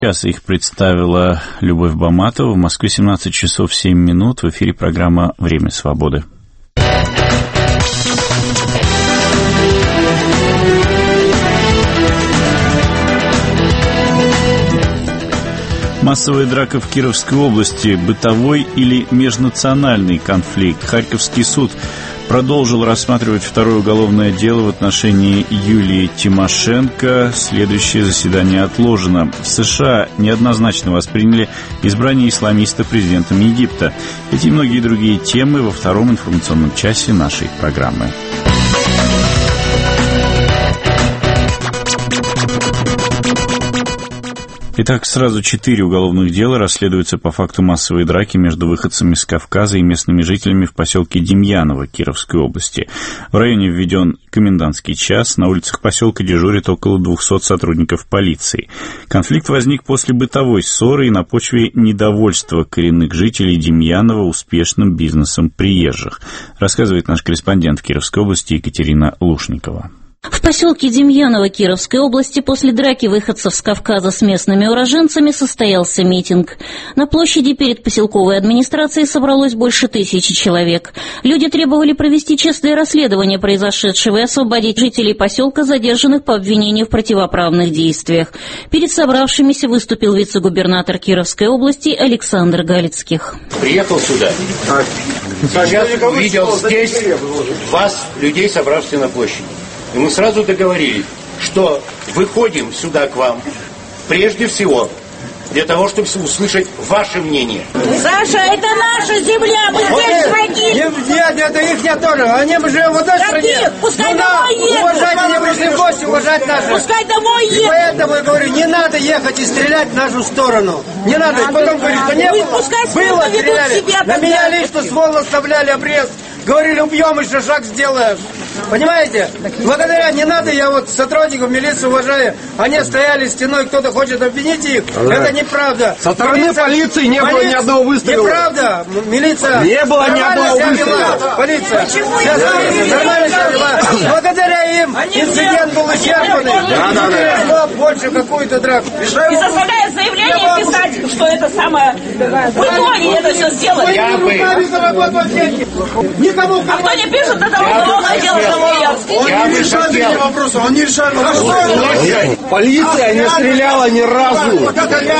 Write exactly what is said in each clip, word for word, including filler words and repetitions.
Сейчас их представила Любовь Баматова. В Москве семнадцать часов семь минут. В эфире программа «Время свободы». Массовая драка в Кировской области, бытовой или межнациональный конфликт. Харьковский суд продолжил рассматривать второе уголовное дело в отношении Юлии Тимошенко. Следующее заседание отложено. В США неоднозначно восприняли избрание исламиста президентом Египта. Эти и многие другие темы во втором информационном часе нашей программы. Итак, сразу четыре уголовных дела расследуются по факту массовой драки между выходцами с Кавказа и местными жителями в поселке Демьяново Кировской области. В районе введен комендантский час, на улицах поселка дежурит около двухсот сотрудников полиции. Конфликт возник после бытовой ссоры и на почве недовольства коренных жителей Демьянова успешным бизнесом приезжих, рассказывает наш корреспондент в Кировской области Екатерина Лушникова. В поселке Демьяново Кировской области после драки выходцев с Кавказа с местными уроженцами состоялся митинг. На площади перед поселковой администрацией собралось больше тысячи человек. Люди требовали провести честное расследование произошедшего и освободить жителей поселка, задержанных по обвинению в противоправных действиях. Перед собравшимися выступил вице-губернатор Кировской области Александр Галицких. Приехал сюда. Сейчас увидел здесь вас, людей, собравшихся на площади. И мы сразу договорились, что выходим сюда к вам прежде всего для того, чтобы услышать ваше мнение. Саша, это наша земля, мы здесь враги. Нет, это их не тоже, они уже вот этой стране. Пускай домой едут. Уважать, они пришли в гости, уважать наши. Пускай домой едут. И поэтому я говорю, не надо ехать и стрелять в нашу сторону. Не надо. И потом говорить, что не было. Было, стреляли. На меня лично ствол оставляли, обрез. Говорили, убьем, еще шаг сделаем. Понимаете? Благодаря не надо, я вот сотрудников милиции уважаю. Они стояли стеной, кто-то хочет обвинить их. Ага. Это неправда. Со стороны милиция, полиции не полиция, было ни одного выстрела. Неправда. Милиция. Не было ни одного выстрела. Полиция. Сейчас нормально себя вела. Благодаря им инцидент был исчерпанный. Да, да, да. Больше какую-то драку. И заставляет заявление писать, что это самое... Вы они это все сделали. Я бы... Никому... А кто не пишет, это уголовное дело Самоярский. Я бы хотел... Вопросы, он не решает вопросы. Полиция не стреляла ни разу.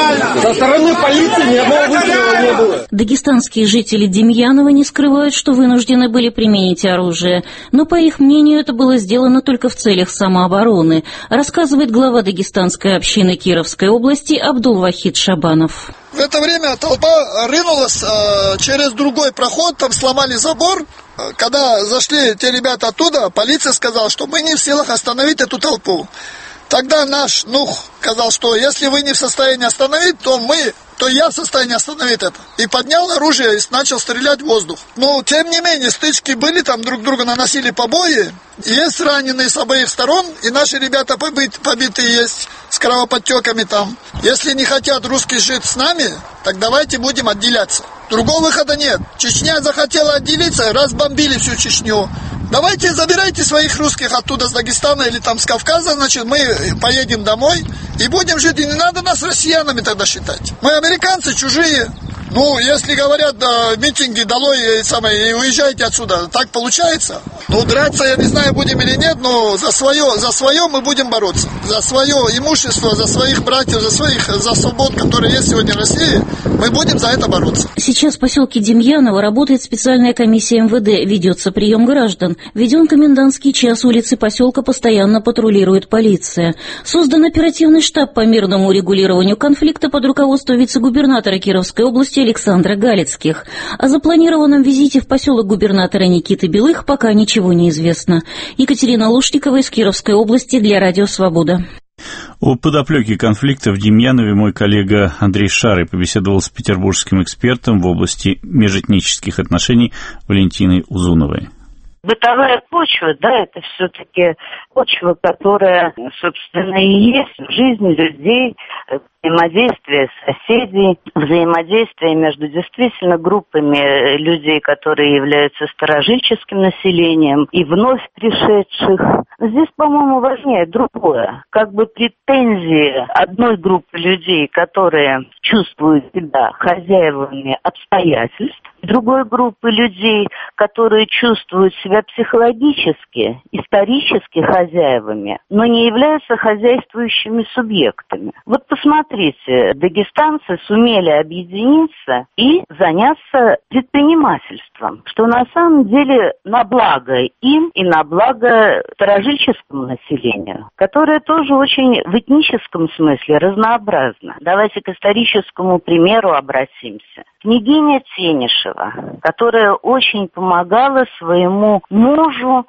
Со стороны полиции ни одного выстрела не было. Дагестанские жители Демьянова не скрывают, что вынуждены были применить оружие. Но, по их мнению, это было сделано только в целях самообороны, рассказывает глава дагестанской общины Кировской области Абдулвахид Шабанов. В это время толпа рынулась э, через другой проход, там сломали забор. Когда зашли те ребята оттуда, полиция сказала, что мы не в силах остановить эту толпу. Тогда наш Нух сказал, что если вы не в состоянии остановить, то мы, то я в состоянии остановить это. И поднял оружие и начал стрелять в воздух. Но, тем не менее, стычки были, там друг друга наносили побои. Есть раненые с обеих сторон, и наши ребята побит, побитые есть, с кровоподтеками там. Если не хотят русские жить с нами, так давайте будем отделяться. Другого выхода нет. Чечня захотела отделиться, разбомбили всю Чечню. Давайте забирайте своих русских оттуда, с Дагестана или там с Кавказа, значит, мы поедем домой и будем жить. И не надо нас россиянами тогда считать. Мы американцы, чужие. Ну, если говорят, да, митинги долой и, самое, и уезжайте отсюда, так получается? Ну, драться, я не знаю, будем или нет, но за свое, за свое мы будем бороться. За свое имущество, за своих братьев, за своих, за свобод, которые есть сегодня в России, мы будем за это бороться. Сейчас в поселке Демьяново работает специальная комиссия эм вэ дэ, ведется прием граждан. Введен комендантский час, улицы поселка постоянно патрулирует полиция. Создан оперативный штаб по мирному урегулированию конфликта под руководством вице-губернатора Кировской области Александра Галицких. О запланированном визите в поселок губернатора Никиты Белых пока ничего не известно. Екатерина Лушникова из Кировской области для Радио Свобода. О подоплеке конфликта в Демьянове мой коллега Андрей Шарый побеседовал с петербургским экспертом в области межэтнических отношений Валентиной Узуновой. Бытовая почва, да, это все-таки почва, которая, собственно, и есть жизнь людей, взаимодействие соседей, взаимодействие между действительно группами людей, которые являются старожильческим населением, и вновь пришедших. Здесь, по-моему, важнее другое. Как бы претензии одной группы людей, которые чувствуют себя хозяевами обстоятельств, другой группы людей, которые чувствуют себя психологически, исторически хозяевами, но не являются хозяйствующими субъектами. Вот посмотрите, дагестанцы сумели объединиться и заняться предпринимательством, что на самом деле на благо им и на благо старожильческому населению, которое тоже очень в этническом смысле разнообразно. Давайте к историческому примеру обратимся. Княгиня Тенишева, которая очень помогала своему мужу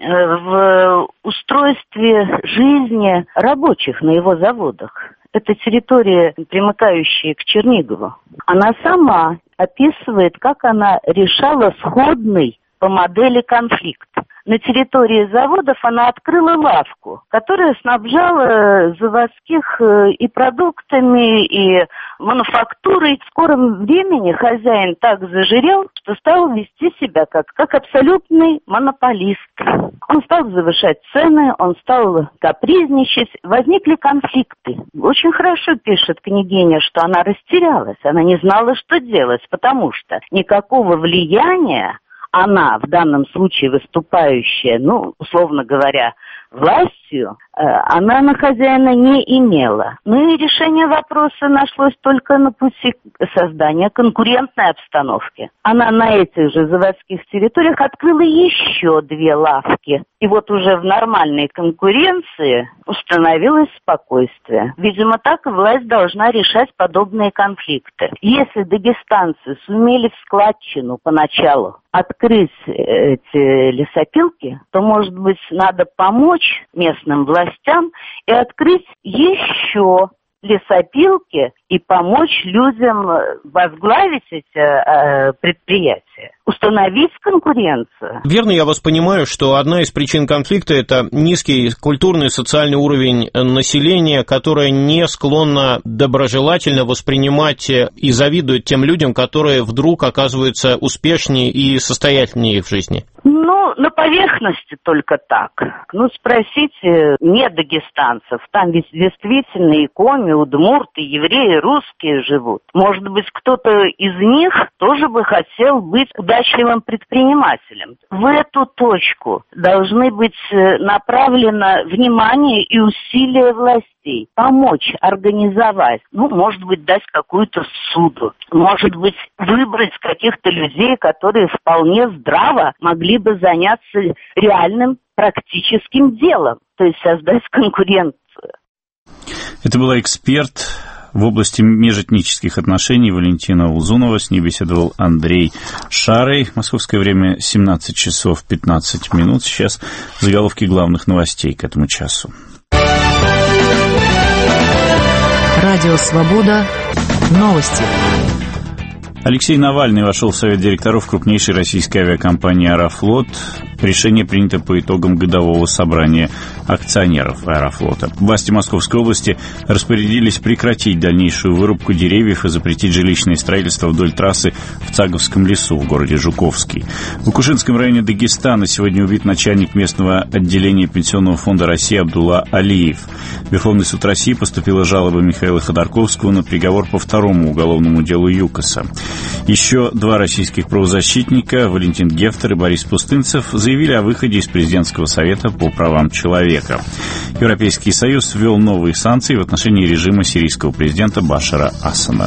в устройстве жизни рабочих на его заводах. Это территория, примыкающая к Чернигову. Она сама описывает, как она решала сходный по модели конфликт. На территории заводов она открыла лавку, которая снабжала заводских и продуктами, и мануфактурой. В скором времени хозяин так зажирел, что стал вести себя как, как абсолютный монополист. Он стал завышать цены, он стал капризничать. Возникли конфликты. Очень хорошо пишет княгиня, что она растерялась, она не знала, что делать, потому что никакого влияния она, в данном случае выступающая, ну, условно говоря, властью, она на хозяина не имела. Ну и решение вопроса нашлось только на пути создания конкурентной обстановки. Она на этих же заводских территориях открыла еще две лавки. И вот уже в нормальной конкуренции установилось спокойствие. Видимо, так и власть должна решать подобные конфликты. Если дагестанцы сумели в складчину поначалу открыть эти лесопилки, то, может быть, надо помочь местным властям и открыть еще лесопилки и помочь людям возглавить эти э, предприятия, установить конкуренцию. Верно я вас понимаю, что одна из причин конфликта – это низкий культурный и социальный уровень населения, которое не склонно доброжелательно воспринимать и завидует тем людям, которые вдруг оказываются успешнее и состоятельнее в жизни? Ну, на поверхности только так. Ну, спросите не дагестанцев, там ведь действительно и коми, удмурты, евреи, русские живут. Может быть, кто-то из них тоже бы хотел быть удачливым предпринимателем. В эту точку должны быть направлено внимание и усилия властей. Помочь, организовать, ну, может быть, дать какую-то суду, может быть, выбрать каких-то людей, которые вполне здраво могли бы заняться реальным практическим делом, то есть создать конкуренцию. Это была эксперт в области межэтнических отношений Валентина Улзунова. С ней беседовал Андрей Шарый. Московское время семнадцать часов пятнадцать минут. Сейчас заголовки главных новостей к этому часу. Радио «Свобода». Новости. Алексей Навальный вошел в совет директоров крупнейшей российской авиакомпании «Аэрофлот». Решение принято по итогам годового собрания акционеров «Аэрофлота». Власти Московской области распорядились прекратить дальнейшую вырубку деревьев и запретить жилищное строительство вдоль трассы в Цаговском лесу в городе Жуковский. В Укушинском районе Дагестана сегодня убит начальник местного отделения Пенсионного фонда России Абдулла Алиев. В Верховный суд России поступила жалоба Михаила Ходорковского на приговор по второму уголовному делу ЮКОСа. Еще два российских правозащитника, Валентин Гефтер и Борис Пустынцев, заявили о выходе из президентского совета по правам человека. Европейский Союз ввел новые санкции в отношении режима сирийского президента Башара Асада.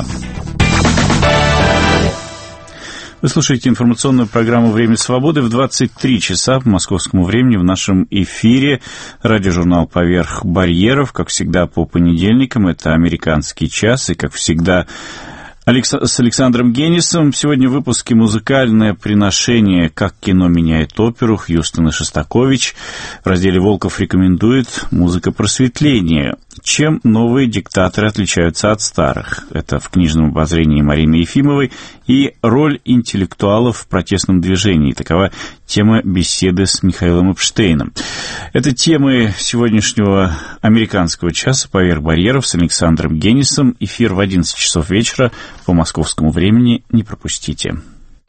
Вы слушаете информационную программу «Время свободы» в двадцать три часа по московскому времени в нашем эфире. Радиожурнал «Поверх барьеров», как всегда, по понедельникам. Это американский час, и, как всегда, Алекс... С Александром Генисом. Сегодня в выпуске «Музыкальное приношение. Как кино меняет оперу» Хьюстон и Шостакович. В разделе «Волков рекомендует» музыка просветления. Чем новые диктаторы отличаются от старых? Это в книжном обозрении Марины Ефимовой. И роль интеллектуалов в протестном движении. Такова тема беседы с Михаилом Эпштейном. Это темы сегодняшнего американского часа «Поверх барьеров» с Александром Генисом. Эфир в одиннадцать часов вечера по московскому времени. Не пропустите.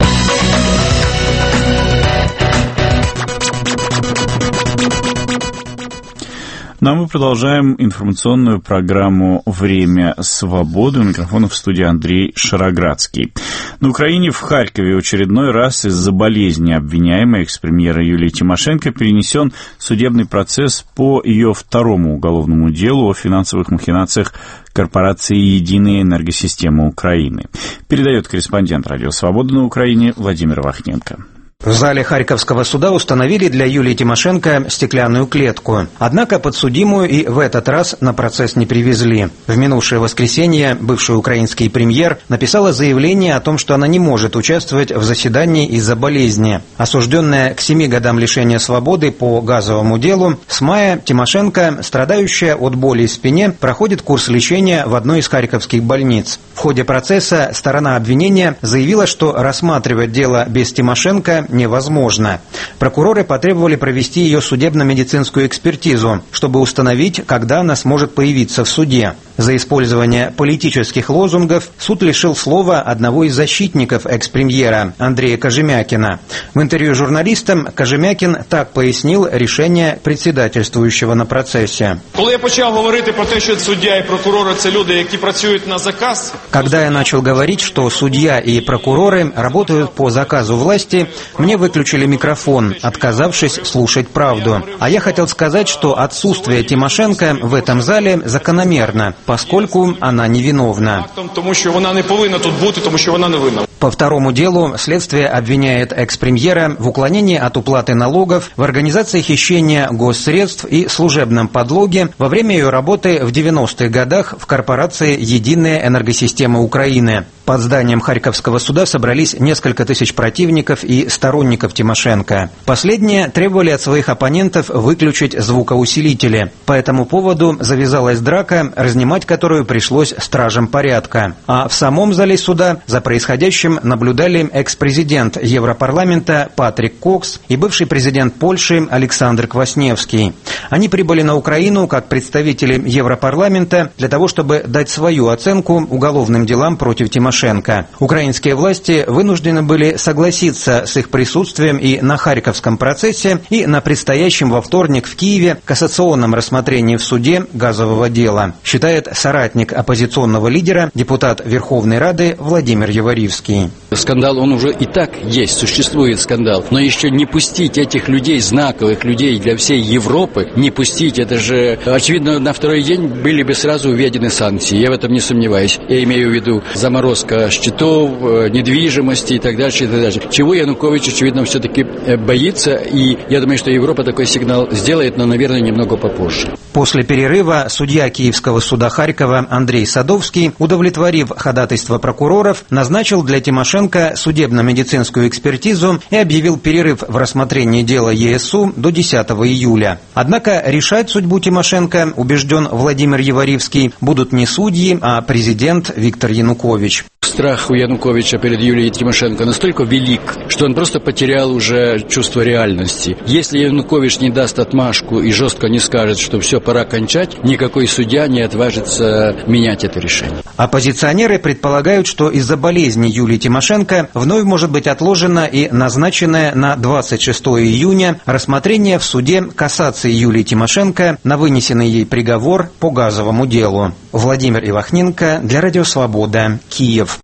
Ну а мы продолжаем информационную программу «Время свободы». У микрофона в студии Андрей Шароградский. На Украине, в Харькове, в очередной раз из-за болезни обвиняемой экс-премьера Юлии Тимошенко перенесен судебный процесс по ее второму уголовному делу о финансовых махинациях корпорации «Единая энергосистема Украины». Передает корреспондент «Радио Свобода» на Украине Владимир Вахненко. В зале Харьковского суда установили для Юлии Тимошенко стеклянную клетку. Однако подсудимую и в этот раз на процесс не привезли. В минувшее воскресенье бывший украинский премьер написала заявление о том, что она не может участвовать в заседании из-за болезни. Осужденная к семи годам лишения свободы по газовому делу, с мая Тимошенко, страдающая от боли в спине, проходит курс лечения в одной из харьковских больниц. В ходе процесса сторона обвинения заявила, что рассматривать дело без Тимошенко невозможно. Прокуроры потребовали провести ее судебно-медицинскую экспертизу, чтобы установить, когда она сможет появиться в суде. За использование политических лозунгов суд лишил слова одного из защитников экс-премьера Андрея Кожемякина. В интервью журналистам Кожемякин так пояснил решение председательствующего на процессе. Когда я почав говорити про те, що суддя і прокурори – це люди, які працюють на заказ. Когда я начал говорить, что судья и прокуроры работают по заказу власти, мне выключили микрофон, отказавшись слушать правду. А я хотел сказать, что отсутствие Тимошенко в этом зале закономерно, поскольку она невиновна. Тому що вона не повинна тут бути, тому що вона невинна. По второму делу следствие обвиняет экс-премьера в уклонении от уплаты налогов, в организации хищения госсредств и служебном подлоге во время ее работы в девяностых годах в корпорации «Единая энергосистема Украины». Под зданием Харьковского суда собрались несколько тысяч противников и сторонников Тимошенко. Последние требовали от своих оппонентов выключить звукоусилители. По этому поводу завязалась драка, разнимать которую пришлось стражам порядка. А в самом зале суда за происходящим наблюдали экс-президент Европарламента Патрик Кокс и бывший президент Польши Александр Квасневский. Они прибыли на Украину как представители Европарламента для того, чтобы дать свою оценку уголовным делам против Тимошенко. Украинские власти вынуждены были согласиться с их присутствием и на Харьковском процессе, и на предстоящем во вторник в Киеве кассационном рассмотрении в суде газового дела, считает соратник оппозиционного лидера, депутат Верховной Рады Владимир Яворивский. Скандал, он уже и так есть, существует скандал. Но еще не пустить этих людей, знаковых людей для всей Европы, не пустить, это же, очевидно, на второй день были бы сразу введены санкции. Я в этом не сомневаюсь. Я имею в виду заморозка счетов, недвижимости и так дальше, и так дальше. Чего Янукович, очевидно, все-таки боится. И я думаю, что Европа такой сигнал сделает, но, наверное, немного попозже. После перерыва судья Киевского суда Харькова Андрей Садовский, удовлетворив ходатайство прокуроров, назначил для Тимошенко судебно-медицинскую экспертизу и объявил перерыв в рассмотрении дела ЕСУ до десятого июля. Однако решать судьбу Тимошенко, убежден Владимир Яворивский, будут не судьи, а президент Виктор Янукович. Страх у Януковича перед Юлией Тимошенко настолько велик, что он просто потерял уже чувство реальности. Если Янукович не даст отмашку и жестко не скажет, что все, пора кончать, никакой судья не отважится менять это решение. Оппозиционеры предполагают, что из-за болезни Юлии Тимошенко вновь может быть отложено и назначенное на двадцать шестого июня рассмотрение в суде кассации Юлии Тимошенко на вынесенный ей приговор по газовому делу. Владимир Ивахненко для Радио Свобода, Киев.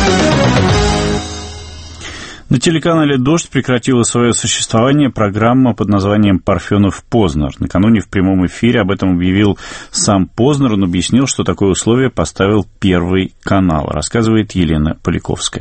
На телеканале «Дождь» прекратила свое существование программа под названием «Парфенов-Познер». Накануне в прямом эфире об этом объявил сам Познер. Он объяснил, что такое условие поставил Первый канал. Рассказывает Елена Поляковская.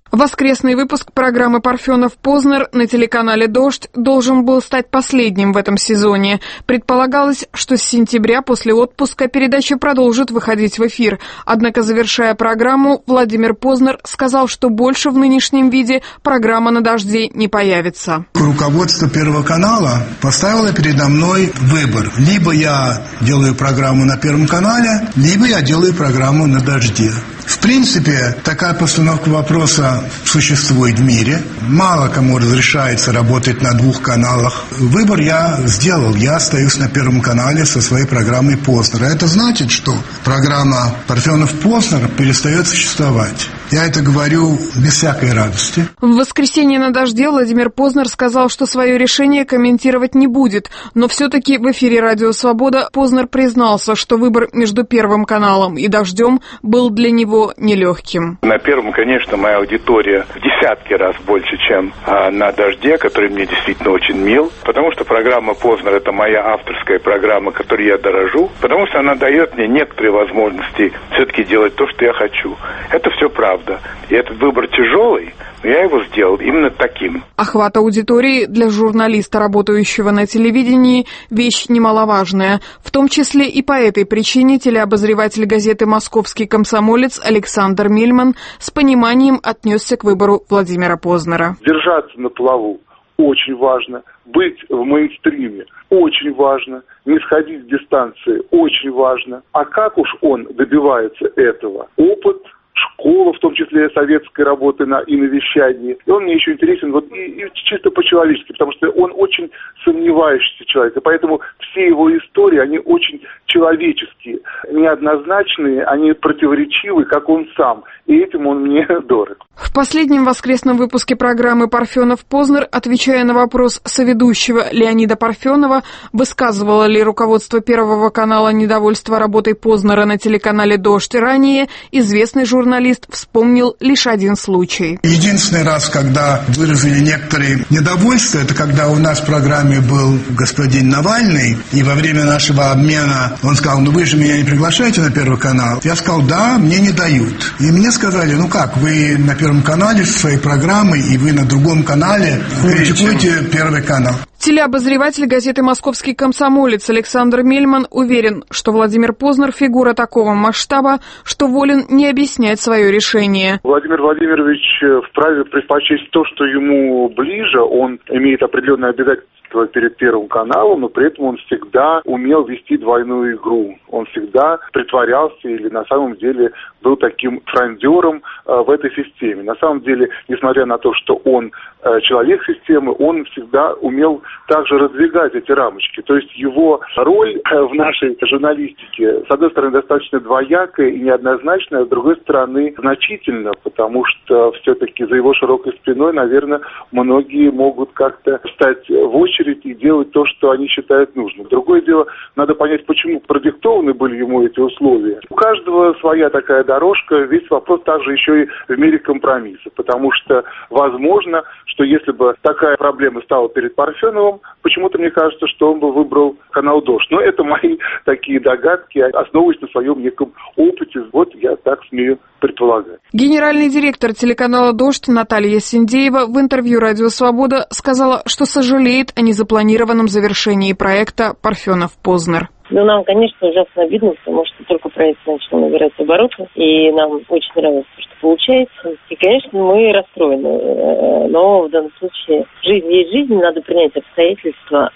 Воскресный выпуск программы «Парфенов-Познер» на телеканале «Дождь» должен был стать последним в этом сезоне. Предполагалось, что с сентября после отпуска передача продолжит выходить в эфир. Однако, завершая программу, Владимир Познер сказал, что больше в нынешнем виде программа «На дожде» не появится. Руководство Первого канала поставило передо мной выбор. Либо я делаю программу на Первом канале, либо я делаю программу на «Дожде». В принципе, такая постановка вопроса существует в мире. Мало кому разрешается работать на двух каналах. Выбор я сделал. Я остаюсь на Первом канале со своей программой «Познер». Это значит, что программа «Парфенов-Познер» перестает существовать. Я это говорю без всякой радости. В воскресенье на «Дожде» Владимир Познер сказал, что свое решение комментировать не будет. Но все-таки в эфире «Радио Свобода» Познер признался, что выбор между Первым каналом и «Дождем» был для него нелегким. На Первом, конечно, моя аудитория в десятки раз больше, чем а, на «Дожде», который мне действительно очень мил, потому что программа «Познер» — это моя авторская программа, которой я дорожу, потому что она дает мне некоторые возможности все-таки делать то, что я хочу. Это все правда. И этот выбор тяжелый, но я его сделал именно таким. Охват аудитории для журналиста, работающего на телевидении, вещь немаловажная. В том числе и по этой причине телеобозреватель газеты «Московский комсомолец» Александр Мельман с пониманием отнесся к выбору Владимира Познера. Держаться на плаву очень важно, быть в мейнстриме очень важно, не сходить с дистанции очень важно. А как уж он добивается этого? Опыт, школа, в том числе советской работы на иновещании. И он мне еще интересен вот и, и чисто по-человечески, потому что он очень сомневающийся человек. И поэтому все его истории, они очень человеческие, неоднозначные, они противоречивы, как он сам. И этим он мне дорог. В последнем воскресном выпуске программы «Парфенов-Познер», отвечая на вопрос соведущего Леонида Парфенова, высказывало ли руководство Первого канала недовольство работой Познера на телеканале «Дождь» ранее, известный журналист вспомнил лишь один случай. Единственный раз, когда выразили некоторые недовольства, это когда у нас в программе был господин Навальный, и во время нашего обмена он сказал: ну вы же меня не приглашаете на Первый канал? Я сказал: да, мне не дают. И мне сказали: ну как, вы на Первом канале со своей программой, и вы на другом канале критикуете Первый канал. Телеобозреватель газеты «Московский комсомолец» Александр Мельман уверен, что Владимир Познер – фигура такого масштаба, что волен не объяснять свое решение. Владимир Владимирович вправе предпочесть то, что ему ближе. Он имеет определенные обязательства перед Первым каналом, но при этом он всегда умел вести двойную игру. Он всегда притворялся или на самом деле был таким фрондером э, в этой системе. На самом деле, несмотря на то, что он э, человек системы, он всегда умел также раздвигать эти рамочки. То есть его роль э, в нашей журналистике, с одной стороны, достаточно двоякая и неоднозначная, а с другой стороны, значительна, потому что все-таки за его широкой спиной, наверное, многие могут как-то встать в очередь и делать то, что они считают нужным. Другое дело, надо понять, почему продиктованы были ему эти условия. У каждого своя такая дорожка, весь вопрос также еще и в мире компромисса, потому что возможно, что если бы такая проблема стала перед Парфеновым, почему-то мне кажется, что он бы выбрал канал «Дождь». Но это мои такие догадки, основываясь на своем неком опыте. Вот я так смею предполагать. Генеральный директор телеканала «Дождь» Наталья Синдеева в интервью «Радио Свобода» сказала, что сожалеет о незапланированном завершении проекта «Парфенов-Познер». Ну, нам, конечно, ужасно обидно, потому что только проект начал набирать обороты, и нам очень нравится, что получается. И, конечно, мы расстроены, но в данном случае жизнь есть жизнь, надо принять обстоятельства,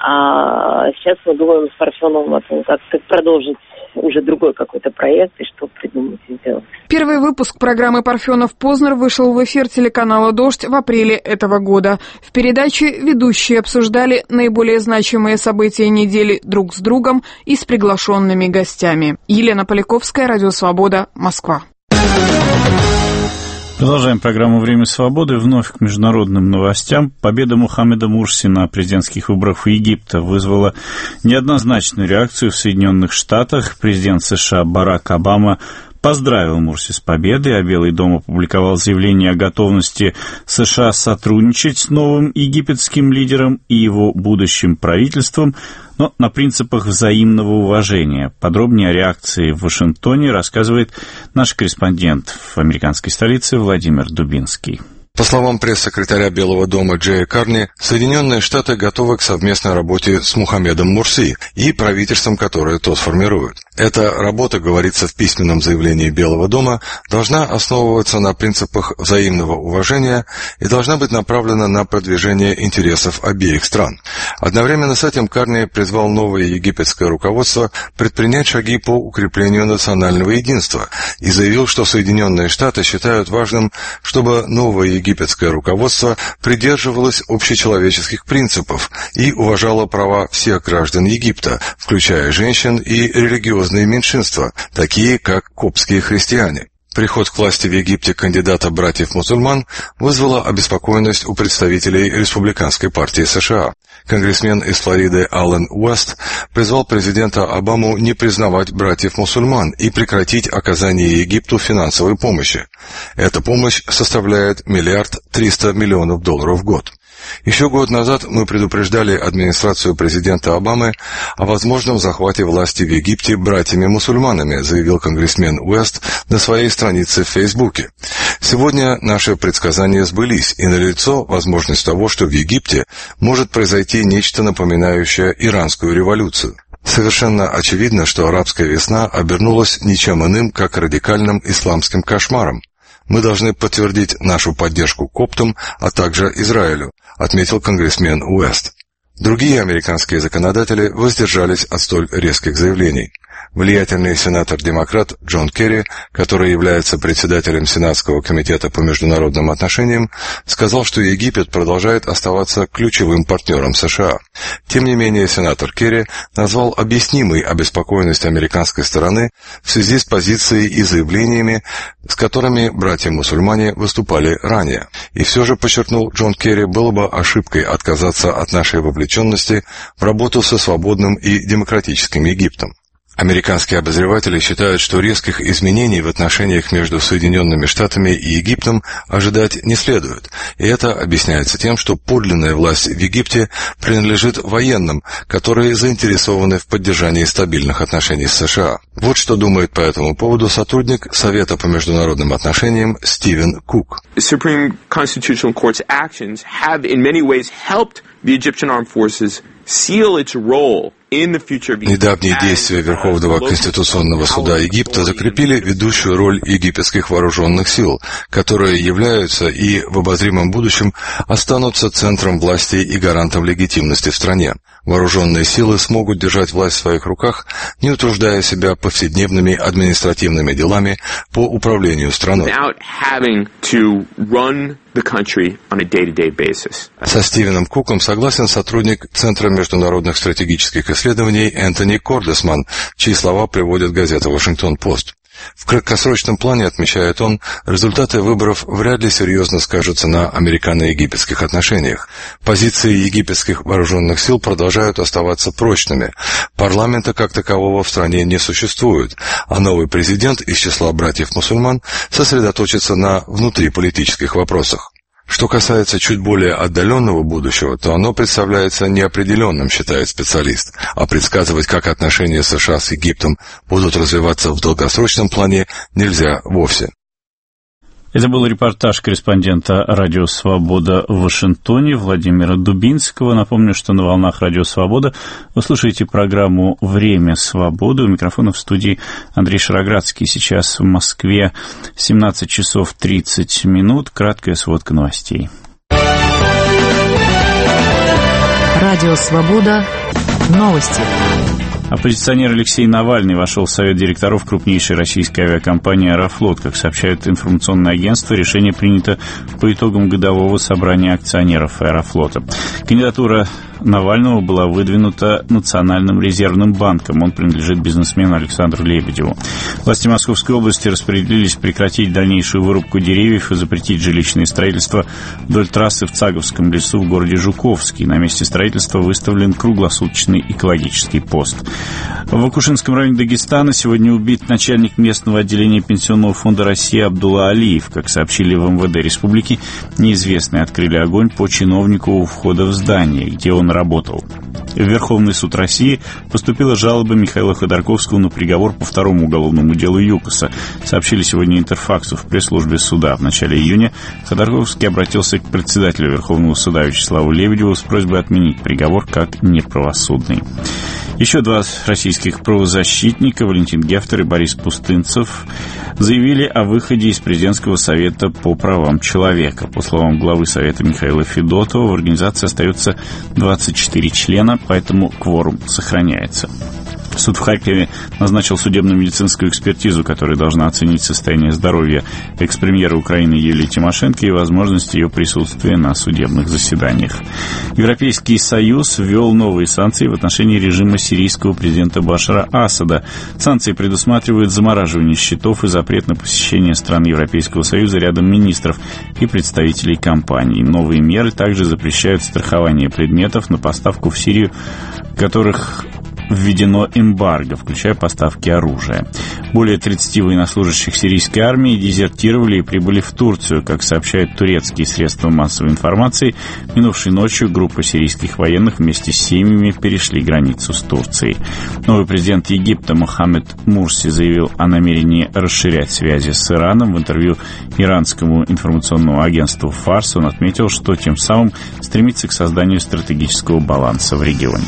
а сейчас мы думаем с Парфеновым о том, как, как продолжить уже другой какой-то проект и что придумать и сделать. Первый выпуск программы «Парфенов-Познер» вышел в эфир телеканала «Дождь» в апреле этого года. В передаче ведущие обсуждали наиболее значимые события недели друг с другом и с приглашенными гостями. Елена Поляковская, Радио Свобода, Москва. Продолжаем программу «Время свободы». Вновь к международным новостям. Победа Мухаммеда Мурси на президентских выборах в Египте вызвала неоднозначную реакцию в Соединенных Штатах. Президент США Барак Обама поздравил Мурси с победой, а Белый дом опубликовал заявление о готовности США сотрудничать с новым египетским лидером и его будущим правительством, но на принципах взаимного уважения. Подробнее о реакции в Вашингтоне рассказывает наш корреспондент в американской столице Владимир Дубинский. По словам пресс-секретаря Белого дома Джея Карни, Соединенные Штаты готовы к совместной работе с Мухаммедом Мурси и правительством, которое тот формирует. Эта работа, говорится в письменном заявлении Белого дома, должна основываться на принципах взаимного уважения и должна быть направлена на продвижение интересов обеих стран. Одновременно с этим Карни призвал новое египетское руководство предпринять шаги по укреплению национального единства и заявил, что Соединенные Штаты считают важным, чтобы новое египетское Египетское руководство придерживалось общечеловеческих принципов и уважало права всех граждан Египта, включая женщин и религиозные меньшинства, такие как коптские христиане. Приход к власти в Египте кандидата братьев-мусульман вызвало обеспокоенность у представителей Республиканской партии США. Конгрессмен из Флориды Аллен Уэст призвал президента Обаму не признавать братьев-мусульман и прекратить оказание Египту финансовой помощи. Эта помощь составляет миллиард триста миллионов долларов в год. Еще год назад мы предупреждали администрацию президента Обамы о возможном захвате власти в Египте братьями-мусульманами, заявил конгрессмен Уэст на своей странице в Фейсбуке. Сегодня наши предсказания сбылись, и налицо возможность того, что в Египте может произойти нечто напоминающее иранскую революцию. Совершенно очевидно, что арабская весна обернулась ничем иным, как радикальным исламским кошмаром. Мы должны подтвердить нашу поддержку коптам, а также Израилю, отметил конгрессмен Уэст. Другие американские законодатели воздержались от столь резких заявлений. Влиятельный сенатор-демократ Джон Керри, который является председателем Сенатского комитета по международным отношениям, сказал, что Египет продолжает оставаться ключевым партнером США. Тем не менее, сенатор Керри назвал объяснимой обеспокоенность американской стороны в связи с позицией и заявлениями, с которыми братья-мусульмане выступали ранее. И все же, подчеркнул Джон Керри, было бы ошибкой отказаться от нашей вовлеченности в работу со свободным и демократическим Египтом. Американские обозреватели считают, что резких изменений в отношениях между Соединенными Штатами и Египтом ожидать не следует, и это объясняется тем, что подлинная власть в Египте принадлежит военным, которые заинтересованы в поддержании стабильных отношений с США. Вот что думает по этому поводу сотрудник Совета по международным отношениям Стивен Кук. Supreme Constitutional Court's actions have in many ways helped the Egyptian armed forces seal its role. Недавние действия Верховного Конституционного суда Египта закрепили ведущую роль египетских вооруженных сил, которые являются и в обозримом будущем останутся центром власти и гарантом легитимности в стране. Вооруженные силы смогут держать власть в своих руках, не утруждая себя повседневными административными делами по управлению страной. Со Стивеном Куком согласен сотрудник Центра международных стратегических исследований Энтони Кордесман, чьи слова приводит газета «Вашингтон-Пост». В краткосрочном плане, отмечает он, результаты выборов вряд ли серьезно скажутся на американо-египетских отношениях. Позиции египетских вооруженных сил продолжают оставаться прочными. Парламента как такового в стране не существует, а новый президент из числа братьев-мусульман сосредоточится на внутриполитических вопросах. Что касается чуть более отдаленного будущего, то оно представляется неопределенным, считает специалист, а предсказывать, как отношения США с Египтом будут развиваться в долгосрочном плане, нельзя вовсе. Это был репортаж корреспондента «Радио Свобода» в Вашингтоне Владимира Дубинского. Напомню, что на волнах «Радио Свобода» вы слушаете программу «Время свободы». У микрофона в студии Андрей Шароградский. Сейчас в Москве семнадцать часов тридцать минут. Краткая сводка новостей. «Радио Свобода». Новости. Оппозиционер Алексей Навальный вошел в совет директоров крупнейшей российской авиакомпании «Аэрофлот». Как сообщает информационное агентство, решение принято по итогам годового собрания акционеров «Аэрофлота». Кандидатура Навального была выдвинута Национальным резервным банком. Он принадлежит бизнесмену Александру Лебедеву. Власти Московской области распорядились прекратить дальнейшую вырубку деревьев и запретить жилищное строительство вдоль трассы в Цаговском лесу в городе Жуковский. На месте строительства выставлен круглосуточный экологический пост. В Акушинском районе Дагестана сегодня убит начальник местного отделения Пенсионного фонда России Абдулла Алиев. Как сообщили в эм вэ дэ республики, неизвестные открыли огонь по чиновнику у входа в здание, где он наработал. В Верховный суд России поступила жалоба Михаила Ходорковского на приговор по второму уголовному делу ЮКОСа, сообщили сегодня Интерфаксу в пресс-службе суда. В начале июня Ходорковский обратился к председателю Верховного суда Вячеславу Лебедеву с просьбой отменить приговор как неправосудный. Еще два российских правозащитника, Валентин Гефтер и Борис Пустынцев, заявили о выходе из президентского совета по правам человека. По словам главы совета Михаила Федотова, в организации остается двадцать четыре члена, поэтому кворум сохраняется. Суд в Харькове назначил судебно-медицинскую экспертизу, которая должна оценить состояние здоровья экс-премьера Украины Юлии Тимошенко и возможность ее присутствия на судебных заседаниях. Европейский Союз ввел новые санкции в отношении режима сирийского президента Башара Асада. Санкции предусматривают замораживание счетов и запрет на посещение стран Европейского Союза рядом министров и представителей компаний. Новые меры также запрещают страхование предметов на поставку в Сирию, которых введено эмбарго, включая поставки оружия. Более тридцати военнослужащих сирийской армии дезертировали и прибыли в Турцию. Как сообщают турецкие средства массовой информации, минувшей ночью группа сирийских военных вместе с семьями перешли границу с Турцией. Новый президент Египта Мохаммед Мурси заявил о намерении расширять связи с Ираном. В интервью иранскому информационному агентству «Фарс» он отметил, что тем самым стремится к созданию стратегического баланса в регионе.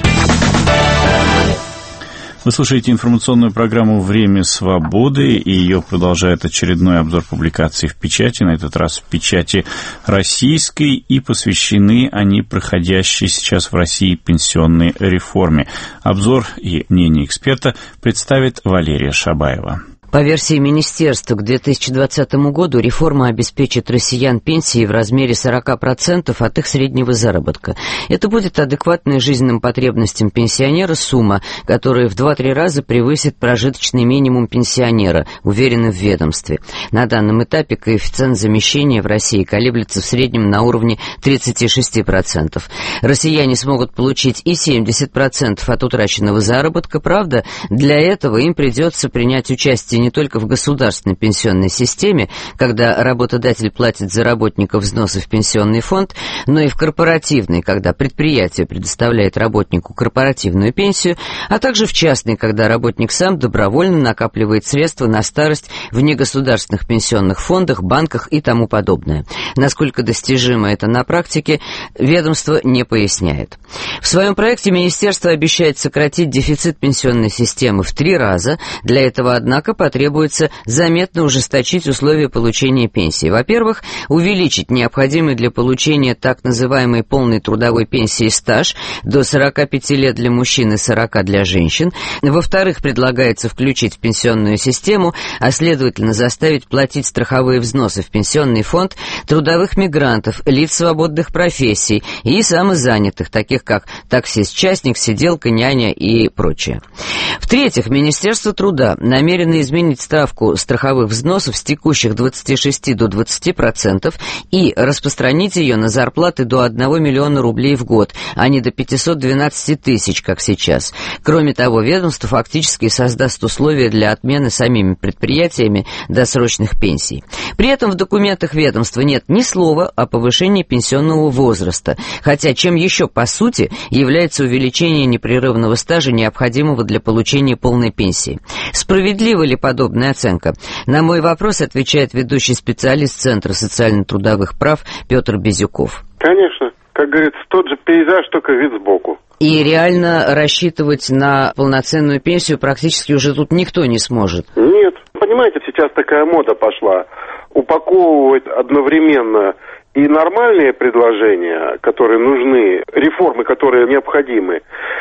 Вы слушаете информационную программу «Время свободы», и ее продолжает очередной обзор публикаций в печати, на этот раз в печати российской, и посвящены они проходящей сейчас в России пенсионной реформе. Обзор и мнение эксперта представит Валерия Шабаева. По версии министерства, к две тысячи двадцатому году реформа обеспечит россиян пенсии в размере сорок процентов от их среднего заработка. Это будет адекватная жизненным потребностям пенсионера сумма, которая в два-три раза превысит прожиточный минимум пенсионера, уверены в ведомстве. На данном этапе коэффициент замещения в России колеблется в среднем на уровне тридцать шесть процентов. Россияне смогут получить и семьдесят процентов от утраченного заработка, правда, для этого им придется принять участие не только в государственной пенсионной системе, когда работодатель платит за работника взносы в пенсионный фонд, но и в корпоративной, когда предприятие предоставляет работнику корпоративную пенсию, а также в частной, когда работник сам добровольно накапливает средства на старость в негосударственных пенсионных фондах, банках и тому подобное. Насколько достижимо это на практике, ведомство не поясняет. В своем проекте министерство обещает сократить дефицит пенсионной системы в три раза. Для этого, однако, потребуется заметно ужесточить условия получения пенсии. Во-первых, увеличить необходимый для получения так называемой полной трудовой пенсии стаж до сорока пяти лет для мужчин и сорока для женщин. Во-вторых, предлагается включить в пенсионную систему, а следовательно заставить платить страховые взносы в пенсионный фонд трудовых мигрантов, лиц свободных профессий и самозанятых, таких как таксист-частник, сиделка, няня и прочее. В-третьих, Министерство труда намерено изменить ставку страховых взносов с текущих двадцати шести до двадцати процентов и распространить ее на зарплаты до одного миллиона рублей в год, а не до пятисот двенадцати тысяч, как сейчас. Кроме того, ведомство фактически создаст условия для отмены самими предприятиями досрочных пенсий. При этом в документах ведомства нет ни слова о повышении пенсионного возраста, хотя чем еще по сути является увеличение непрерывного стажа, необходимого для получения полной пенсии. Справедлива ли подобная оценка? На мой вопрос отвечает ведущий специалист Центра социально-трудовых прав Петр Безюков. Конечно. Как говорится, тот же пейзаж, только вид сбоку. И реально рассчитывать на полноценную пенсию практически уже тут никто не сможет. Нет. Понимаете, сейчас такая мода пошла. Упаковывать одновременно и нормальные предложения, которые нужны, реформы, которые необходимы,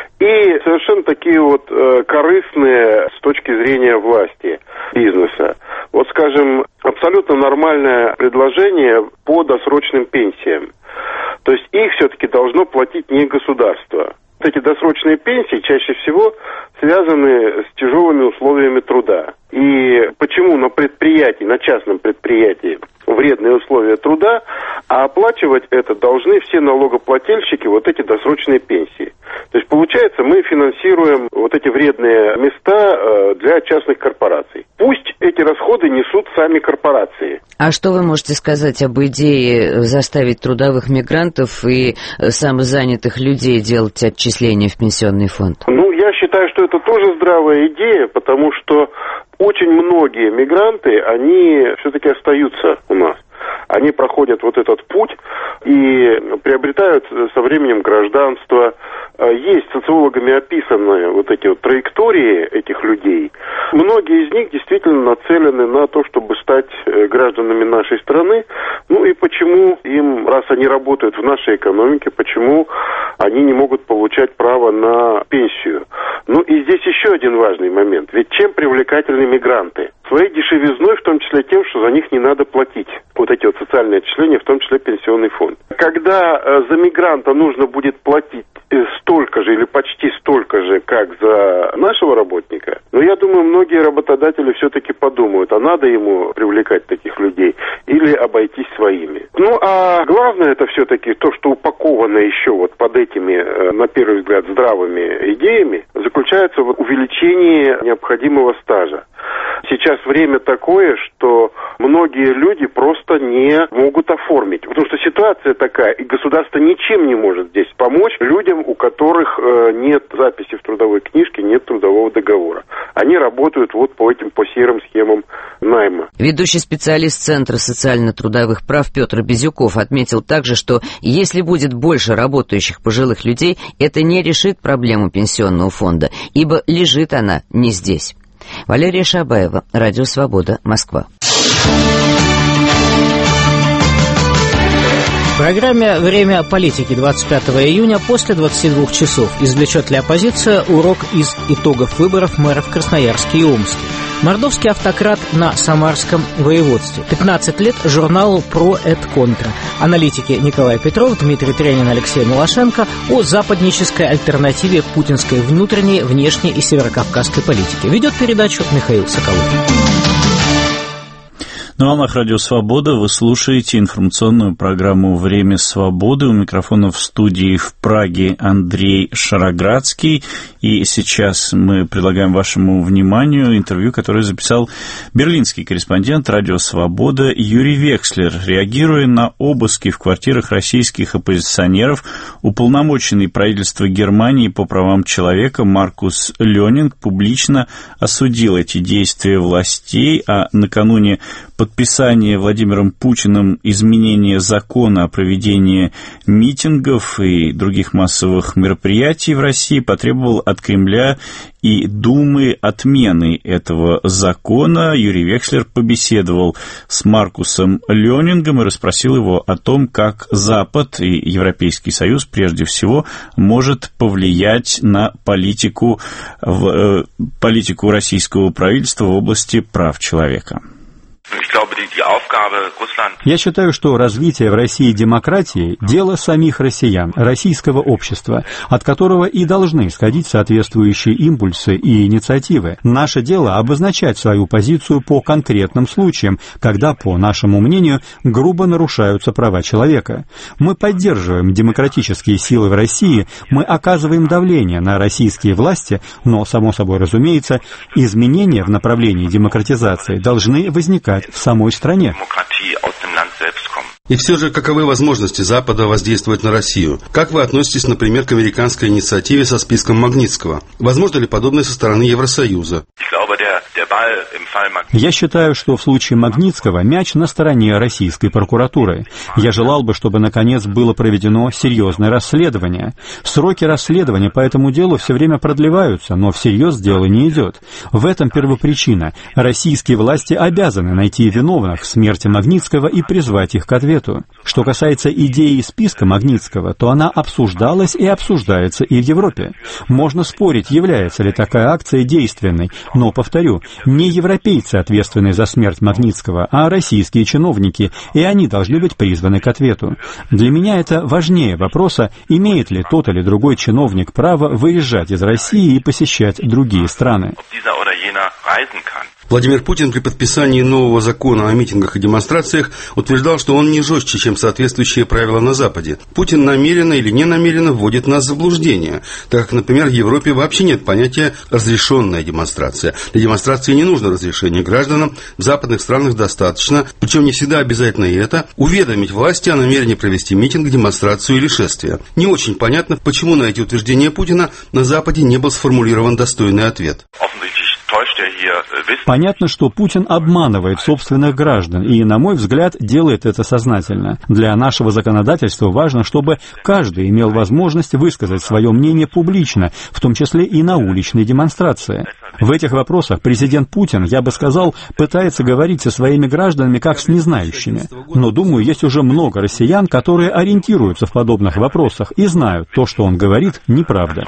и совершенно такие вот э, корыстные с точки зрения власти, бизнеса. Вот, скажем, абсолютно нормальное предложение по досрочным пенсиям. То есть их все-таки должно платить не государство. Эти досрочные пенсии чаще всего связаны с тяжелыми условиями труда. И почему на предприятии, на частном предприятии вредные условия труда, а оплачивать это должны все налогоплательщики, вот эти досрочные пенсии. То есть, получается, мы финансируем вот эти вредные места для частных корпораций. Пусть эти расходы несут сами корпорации. А что вы можете сказать об идее заставить трудовых мигрантов и самозанятых людей делать отчисления в пенсионный фонд? Ну, я считаю, что это тоже здравая идея, потому что очень многие мигранты, они все-таки остаются у нас. Они проходят вот этот путь и приобретают со временем гражданство. Есть социологами описанные вот эти вот траектории этих людей. Многие из них действительно нацелены на то, чтобы стать гражданами нашей страны. Ну и почему им, раз они работают в нашей экономике, почему они не могут получать право на пенсию? Ну и здесь еще один важный момент. Ведь чем привлекательны мигранты? Своей дешевизной, в том числе тем, что за них не надо платить. Вот эти вот социальные отчисления, в том числе пенсионный фонд. Когда э, за мигранта нужно будет платить э, столько же или почти столько же, как за нашего работника, но я думаю, многие работодатели все-таки подумают, а надо ему привлекать таких людей или обойтись своими. Ну, а главное это все-таки то, что упаковано еще вот под этими, э, на первый взгляд, здравыми идеями, заключается в увеличении необходимого стажа. Сейчас время такое, что многие люди просто не могут оформить. Потому что ситуация такая, и государство ничем не может здесь помочь людям, у которых э, нет записи в трудовой книжке, нет трудового договора. Они работают вот по этим, по серым схемам найма. Ведущий специалист Центра социально-трудовых прав Петр Безюков отметил также, что если будет больше работающих пожилых людей, это не решит проблему пенсионного фонда, ибо лежит она не здесь. Валерия Шабаева, Радио Свобода, Москва. В программе «Время политики» двадцать пятого июня после двадцати двух часов извлечет ли оппозиция урок из итогов выборов мэров в Красноярске и Омске? Мордовский автократ на Самарском воеводстве. пятнадцать лет журналу «Про эт контра». Аналитики Николай Петров, Дмитрий Тренин, Алексей Малашенко о западнической альтернативе путинской внутренней, внешней и северокавказской политике. Ведет передачу Михаил Соколов. На волнах Радио Свобода вы слушаете информационную программу «Время свободы». У микрофона в студии в Праге Андрей Шароградский. И сейчас мы предлагаем вашему вниманию интервью, которое записал берлинский корреспондент Радио Свобода Юрий Векслер. Реагируя на обыски в квартирах российских оппозиционеров, уполномоченный правительства Германии по правам человека Маркус Лёнинг публично осудил эти действия властей, а накануне подписание Владимиром Путиным изменения закона о проведении митингов и других массовых мероприятий в России потребовал от Кремля и Думы отмены этого закона. Юрий Векслер побеседовал с Маркусом Лёнингом и расспросил его о том, как Запад и Европейский Союз прежде всего может повлиять на политику, в, политику российского правительства в области прав человека. Я считаю, что развитие в России демократии – дело самих россиян, российского общества, от которого и должны исходить соответствующие импульсы и инициативы. Наше дело – обозначать свою позицию по конкретным случаям, когда, по нашему мнению, грубо нарушаются права человека. Мы поддерживаем демократические силы в России, мы оказываем давление на российские власти, но, само собой разумеется, изменения в направлении демократизации должны возникать в самой стране. И все же, каковы возможности Запада воздействовать на Россию? Как вы относитесь, например, к американской инициативе со списком Магнитского? Возможно ли подобное со стороны Евросоюза? Я считаю, что в случае Магнитского мяч на стороне российской прокуратуры. Я желал бы, чтобы, наконец, было проведено серьезное расследование. Сроки расследования по этому делу все время продлеваются, но всерьез дело не идет. В этом первопричина. Российские власти обязаны найти виновных в смерти Магнитского и призвать их к ответу. Что касается идеи списка Магнитского, то она обсуждалась и обсуждается и в Европе. Можно спорить, является ли такая акция действенной, но, повторю, не европейцы ответственны за смерть Магнитского, а российские чиновники, и они должны быть призваны к ответу. Для меня это важнее вопроса, имеет ли тот или другой чиновник право выезжать из России и посещать другие страны. Владимир Путин при подписании нового закона о митингах и демонстрациях утверждал, что он не жестче, чем соответствующие правила на Западе. Путин намеренно или не намеренно вводит нас в заблуждение, так как, например, в Европе вообще нет понятия «разрешенная демонстрация». Для демонстрации не нужно разрешение гражданам, в западных странах достаточно, причем не всегда обязательно и это, уведомить власти о намерении провести митинг, демонстрацию или шествие. Не очень понятно, почему на эти утверждения Путина на Западе не был сформулирован достойный ответ. Понятно, что Путин обманывает собственных граждан и, на мой взгляд, делает это сознательно. Для нашего законодательства важно, чтобы каждый имел возможность высказать свое мнение публично, в том числе и на уличной демонстрации. В этих вопросах президент Путин, я бы сказал, пытается говорить со своими гражданами как с незнающими. Но, думаю, есть уже много россиян, которые ориентируются в подобных вопросах и знают, то, что он говорит, неправда.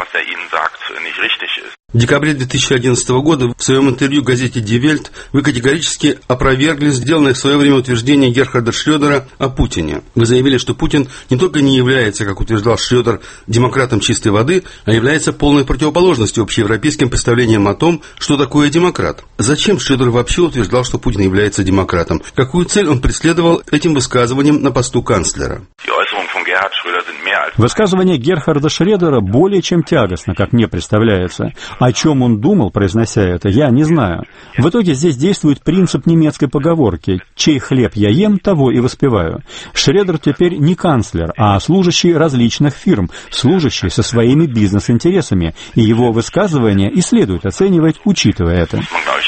В декабре две тысячи одиннадцатого года в своем интервью газете Die Welt вы категорически опровергли сделанное в свое время утверждение Герхарда Шрёдера о Путине. Вы заявили, что Путин не только не является, как утверждал Шрёдер, демократом чистой воды, а является полной противоположностью общеевропейским представлениям о том, что такое демократ. Зачем Шрёдер вообще утверждал, что Путин является демократом? Какую цель он преследовал этим высказыванием на посту канцлера? Высказывание Герхарда Шрёдера более чем тягостно, как мне представляется. О чем он думал, произнося это, я не знаю. В итоге здесь действует принцип немецкой поговорки «чей хлеб я ем, того и воспеваю». Шрёдер теперь не канцлер, а служащий различных фирм, служащий со своими бизнес-интересами, и его высказывания и следует оценивать, учитывая это.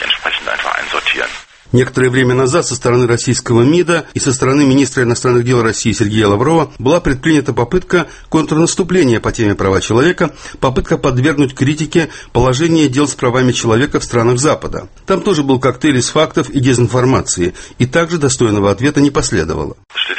Некоторое время назад со стороны российского МИДа и со стороны министра иностранных дел России Сергея Лаврова была предпринята попытка контрнаступления по теме права человека, попытка подвергнуть критике положение дел с правами человека в странах Запада. Там тоже был коктейль из фактов и дезинформации, и также достойного ответа не последовало.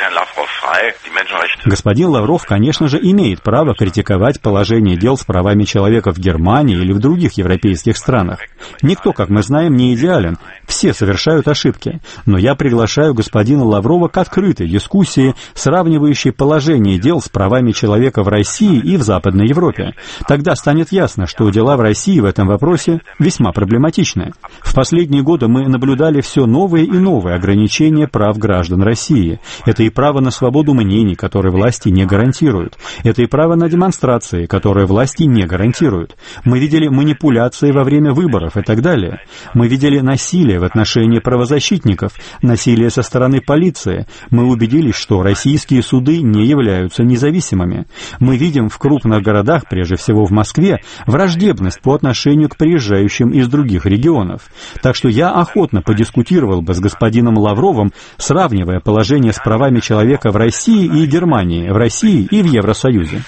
Господин Лавров, конечно же, имеет право критиковать положение дел с правами человека в Германии или в других европейских странах. Никто, как мы знаем, не идеален, все совершают ошибки. Но я приглашаю господина Лаврова к открытой дискуссии, сравнивающей положение дел с правами человека в России и в Западной Европе. Тогда станет ясно, что дела в России в этом вопросе весьма проблематичны. В последние годы мы наблюдали все новые и новые ограничения прав граждан России. Это и право на свободу мнений, которые власти не гарантируют. Это и право на демонстрации, которые власти не гарантируют. Мы видели манипуляции во время выборов и так далее. Мы видели насилие в отношении правозащитников, насилие со стороны полиции. Мы убедились, что российские суды не являются независимыми. Мы видим в крупных городах, прежде всего в Москве, враждебность по отношению к приезжающим из других регионов. Так что я охотно подискутировал бы с господином Лавровым, сравнивая положение с правами человека в России и Германии, в России и в Евросоюзе.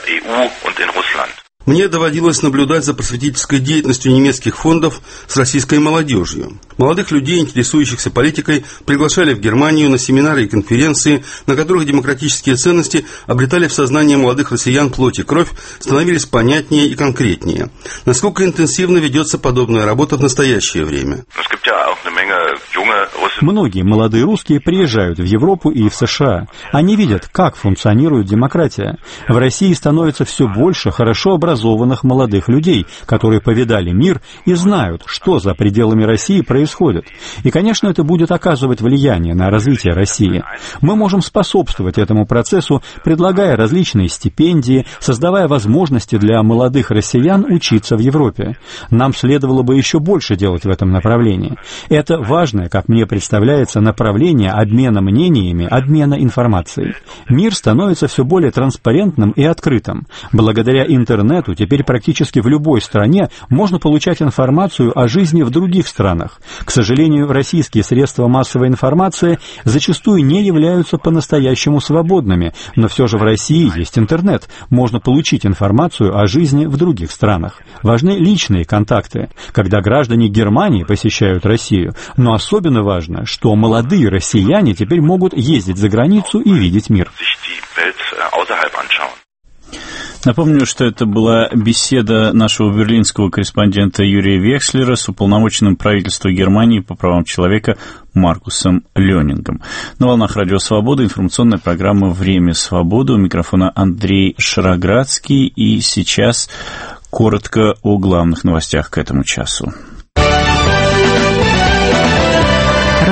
Мне доводилось наблюдать за просветительской деятельностью немецких фондов с российской молодежью. Молодых людей, интересующихся политикой, приглашали в Германию на семинары и конференции, на которых демократические ценности обретали в сознании молодых россиян плоть и кровь, становились понятнее и конкретнее. Насколько интенсивно ведется подобная работа в настоящее время? Многие молодые русские приезжают в Европу и в США. Они видят, как функционирует демократия. В России становится все больше хорошо образованных молодых людей, которые повидали мир и знают, что за пределами России происходит. И, конечно, это будет оказывать влияние на развитие России. Мы можем способствовать этому процессу, предлагая различные стипендии, создавая возможности для молодых россиян учиться в Европе. Нам следовало бы еще больше делать в этом направлении. Это важное, как мне представляется, направление обмена мнениями, обмена информацией. Мир становится все более транспарентным и открытым. Благодаря интернету теперь практически в любой стране можно получать информацию о жизни в других странах. К сожалению, российские средства массовой информации зачастую не являются по-настоящему свободными, но все же в России есть интернет. Можно получить информацию о жизни в других странах. Важны личные контакты, когда граждане Германии посещают Россию, но особенно важно, что молодые россияне теперь могут ездить за границу и видеть мир. Напомню, что это была беседа нашего берлинского корреспондента Юрия Векслера с уполномоченным правительства Германии по правам человека Маркусом Лёнингом. На волнах Радио Свобода информационная программа «Время свободы». У микрофона Андрей Шароградский. И сейчас коротко о главных новостях к этому часу.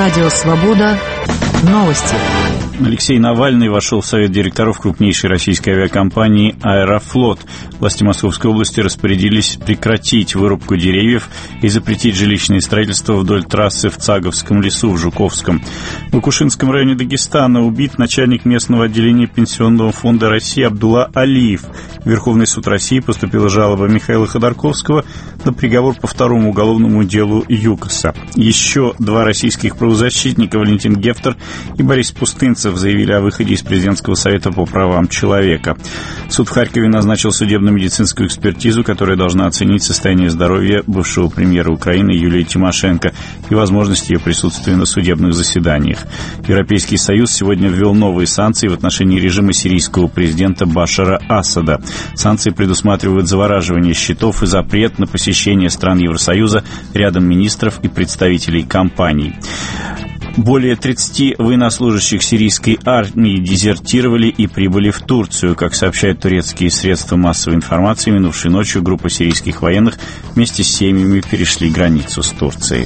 Радио «Свобода». Новости. Алексей Навальный вошел в совет директоров крупнейшей российской авиакомпании «Аэрофлот». Власти Московской области распорядились прекратить вырубку деревьев и запретить жилищное строительство вдоль трассы в Цаговском лесу в Жуковском. В Акушинском районе Дагестана убит начальник местного отделения Пенсионного фонда России Абдулла Алиев. В Верховный суд России поступила жалоба Михаила Ходорковского на приговор по второму уголовному делу ЮКОСа. Еще два российских правозащитника, Валентин Гефтер и Борис Пустынцев, заявили о выходе из президентского совета по правам человека. Суд в Харькове назначил судебно-медицинскую экспертизу, которая должна оценить состояние здоровья бывшего премьера Украины Юлии Тимошенко и возможность ее присутствия на судебных заседаниях. Европейский Союз сегодня ввел новые санкции в отношении режима сирийского президента Башара Асада. Санкции предусматривают завораживание счетов и запрет на посещение стран Евросоюза рядом министров и представителей компаний. Более тридцати военнослужащих сирийской армии дезертировали и прибыли в Турцию. Как сообщают турецкие средства массовой информации, минувшей ночью группа сирийских военных вместе с семьями перешли границу с Турцией.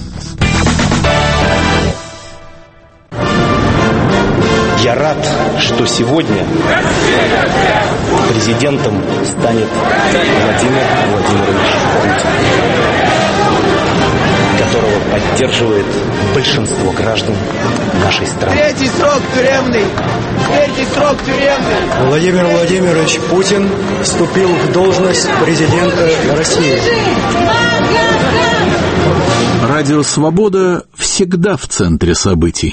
Я рад, что сегодня президентом станет Владимир Владимирович Путин, которого поддерживает большинство граждан нашей страны. Третий срок тюремный! Третий срок тюремный! Владимир Владимирович Путин вступил в должность президента России. Радио «Свобода» всегда в центре событий.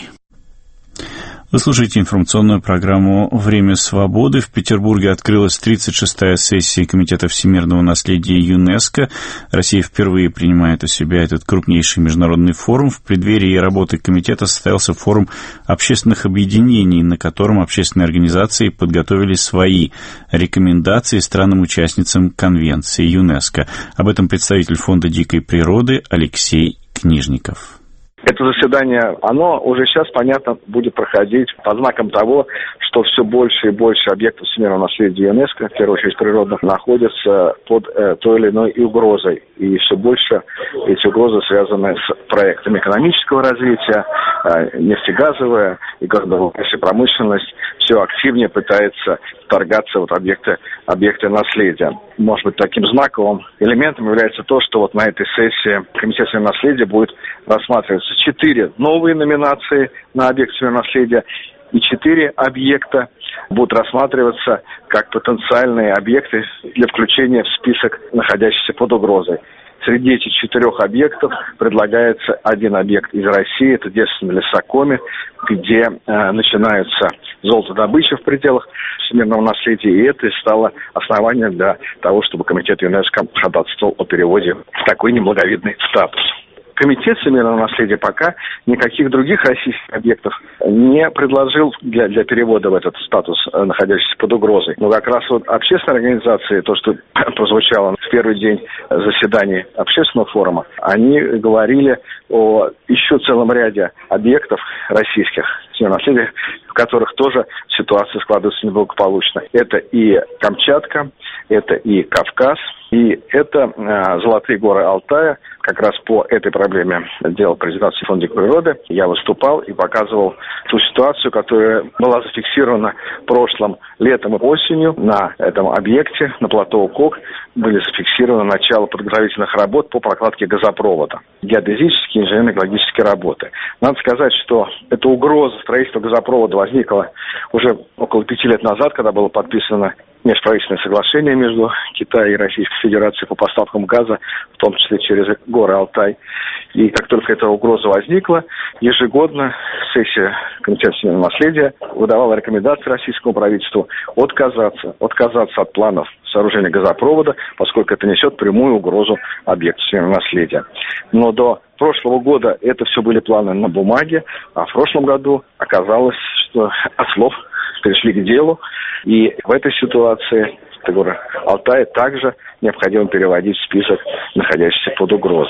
Вы слушаете информационную программу «Время свободы». В Петербурге открылась тридцать шестая сессия Комитета всемирного наследия ЮНЕСКо. Россия впервые принимает у себя этот крупнейший международный форум. В преддверии работы комитета состоялся форум общественных объединений, на котором общественные организации подготовили свои рекомендации странам-участницам Конвенции ЮНЕСКо. Об этом представитель Фонда дикой природы Алексей Книжников. Это заседание, оно уже сейчас, понятно, будет проходить по знакам того, что все больше и больше объектов всемирного наследия ЮНЕСКо, в первую очередь природных, находятся под э, той или иной угрозой. И все больше эти угрозы связаны с проектами экономического развития, э, нефтегазовая и горнодобывающая промышленность все активнее пытается вторгаться в вот объекты, объекты наследия. Может быть, таким знаковым элементом является то, что вот на этой сессии Комитет всемирного наследия будет рассматриваться четыре новые номинации на объект всемирного наследия, и четыре объекта будут рассматриваться как потенциальные объекты для включения в список, находящихся под угрозой. Среди этих четырех объектов предлагается один объект из России, это девственные лесокоми, где э, начинаются золотодобыча в пределах всемирного наследия, и это стало основанием для того, чтобы Комитет ЮНЕСКо ходатайствовал о переводе в такой неблаговидный статус. Комитет всемирного наследия пока никаких других российских объектов не предложил для, для перевода в этот статус, находящийся под угрозой. Но как раз вот общественные организации, то, что прозвучало в первый день заседания общественного форума, они говорили о еще целом ряде объектов российских всемирного наследия, в которых тоже ситуация складывается неблагополучно. Это и Камчатка, это и Кавказ, и это э, Золотые горы Алтая. Как раз по этой проблеме делал презентацию Фонда дикой природы. Я выступал и показывал ту ситуацию, которая была зафиксирована прошлым летом и осенью на этом объекте, на плато Укок. Были зафиксированы начало подготовительных работ по прокладке газопровода. Геодезические, инженерно-экологические работы. Надо сказать, что эта угроза строительства газопровода возникла уже около пяти лет назад, когда было подписано межправительственное соглашение между Китаем и Российской Федерацией по поставкам газа, в том числе через горы Алтай. И как только эта угроза возникла, ежегодно сессия Комитета всемирного наследия выдавала рекомендации российскому правительству отказаться, отказаться от планов сооружения газопровода, поскольку это несет прямую угрозу объекту всемирного наследия. Но до прошлого года это все были планы на бумаге, а в прошлом году оказалось, что от слов перешли к делу, и в этой ситуации горы Алтая также необходимо переводить в список, находящийся под угрозой.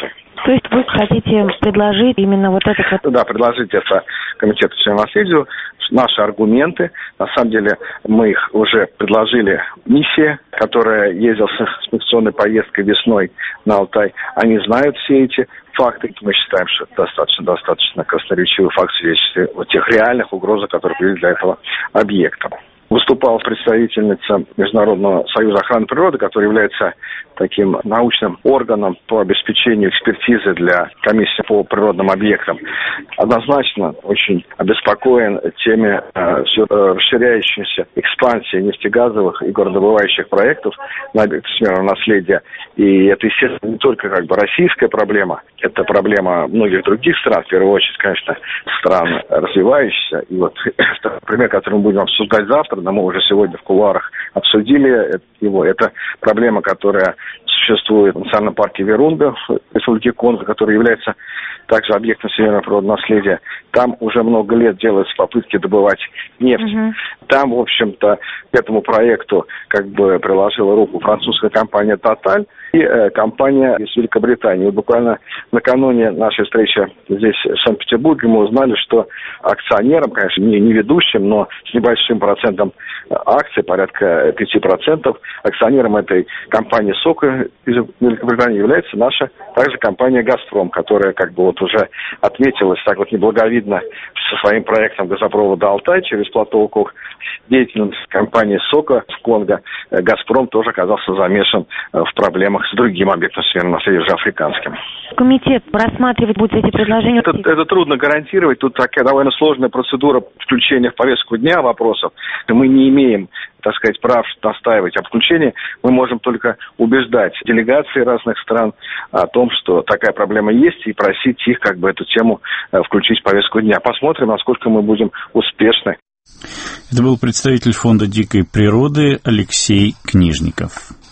То есть вы хотите предложить именно вот это вот... Да, предложить это комитету членов наследию. Наши аргументы, на самом деле, мы их уже предложили миссии, которая ездила с инспекционной поездкой весной на Алтай. Они знают все эти факты. Мы считаем, что это достаточно, достаточно красноречивый факт в связи с тех реальных угроз, которые были для этого объекта. Выступала представительница Международного союза охраны природы, который является таким научным органом по обеспечению экспертизы для комиссии по природным объектам. Однозначно очень обеспокоен теми э, все расширяющейся экспансией нефтегазовых и горнодобывающих проектов на объектах всемирного наследия. И это, естественно, не только как бы российская проблема, это проблема многих других стран, в первую очередь, конечно, стран развивающихся. И вот пример, который мы будем обсуждать завтра, но мы уже сегодня в кулуарах обсудили его. Это проблема, которая существует в национальном парке Вирунга в Республике Конго, который является также объектом всемирного природного наследия. Там уже много лет делаются попытки добывать нефть. Uh-huh. Там, в общем-то, к этому проекту как бы приложила руку французская компания Total и э, компания из Великобритании. И буквально накануне нашей встречи здесь, в Санкт-Петербурге, мы узнали, что акционером, конечно, не, не ведущим, но с небольшим процентом акций, порядка пяти процентов, акционером этой компании «Сока» из Великобритании является наша также компания «Газпром», которая как бы вот уже отметилась так вот неблаговидно со своим проектом газопровода «Алтай» через плато Укок. Деятельность компании «Сока» в Конго. «Газпром» тоже оказался замешан в проблемах с другим объектом всемирного наследия, уже африканским. Комитет рассматривать будет эти предложения? Это, это трудно гарантировать. Тут такая довольно сложная процедура включения в повестку дня вопросов. Мы не имеем, так сказать, прав настаивать об включении. Мы можем только убеждать делегации разных стран о том, что такая проблема есть, и просить их как бы эту тему включить в повестку дня. Посмотрим, насколько мы будем успешны. Это был представитель Фонда дикой природы Алексей Книжников.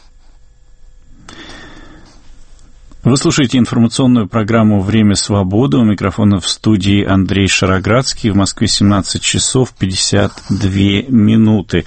Вы слушаете информационную программу «Время свободы». У микрофона в студии Андрей Шароградский. В Москве семнадцать часов пятьдесят две минуты.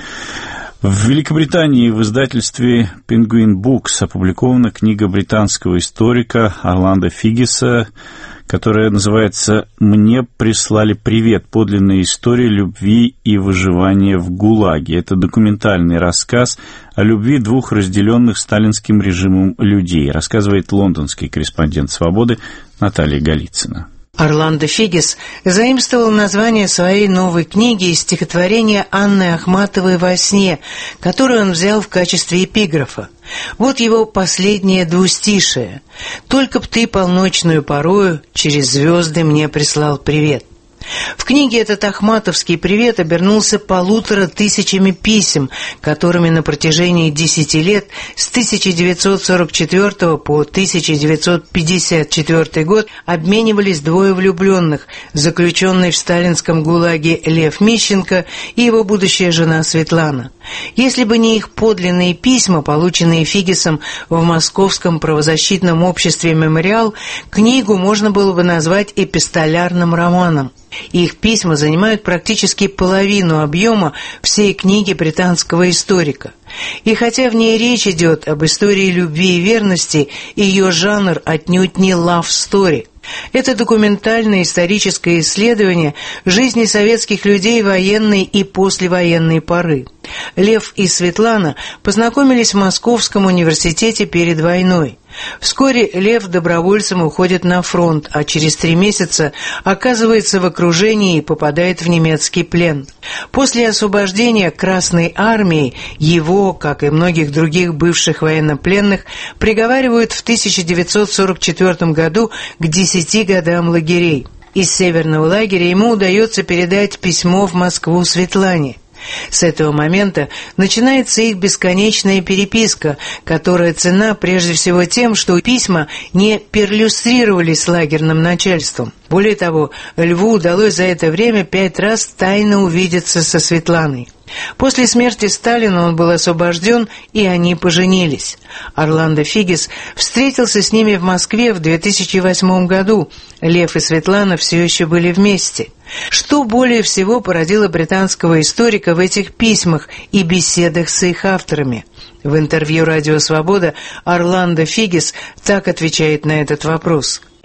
В Великобритании в издательстве Penguin Books опубликована книга британского историка Орландо Фиггиса, которая называется «Мне прислали привет. Подлинная история любви и выживания в ГУЛАГе». Это документальный рассказ о любви двух разделенных сталинским режимом людей, рассказывает лондонский корреспондент «Свободы» Наталья Голицына. Орландо Фиггис заимствовал название своей новой книги из стихотворения Анны Ахматовой «Во сне», которое он взял в качестве эпиграфа. Вот его последнее двустишие: «Только б ты полночную порою через звезды мне прислал привет». В книге этот ахматовский привет обернулся полутора тысячами писем, которыми на протяжении десяти лет с тысяча девятьсот сорок четвёртого по тысяча девятьсот пятьдесят четвёртый год обменивались двое влюбленных, заключенный в сталинском ГУЛАГе Лев Мищенко и его будущая жена Светлана. Если бы не их подлинные письма, полученные Фиггисом в Московском правозащитном обществе «Мемориал», книгу можно было бы назвать эпистолярным романом. Их письма занимают практически половину объема всей книги британского историка. И хотя в ней речь идет об истории любви и верности, ее жанр отнюдь не love story. Это документальное историческое исследование жизни советских людей военной и послевоенной поры. Лев и Светлана познакомились в Московском университете перед войной. Вскоре Лев добровольцем уходит на фронт, а через три месяца оказывается в окружении и попадает в немецкий плен. После освобождения Красной армией его, как и многих других бывших военнопленных, приговаривают в тысяча девятьсот сорок четвёртом году к десяти годам лагерей. Из северного лагеря ему удается передать письмо в Москву Светлане. С этого момента начинается их бесконечная переписка, которая ценна прежде всего тем, что письма не перлюстрировались с лагерным начальством. Более того, Льву удалось за это время пять раз тайно увидеться со Светланой. После смерти Сталина он был освобожден, и они поженились. Орландо Фиггис встретился с ними в Москве в две тысячи восьмом году. Лев и Светлана все еще были вместе. Что более всего породило британского историка в этих письмах и беседах с их авторами? В интервью «Радио Свобода» Орландо Фиггис так отвечает на этот вопрос.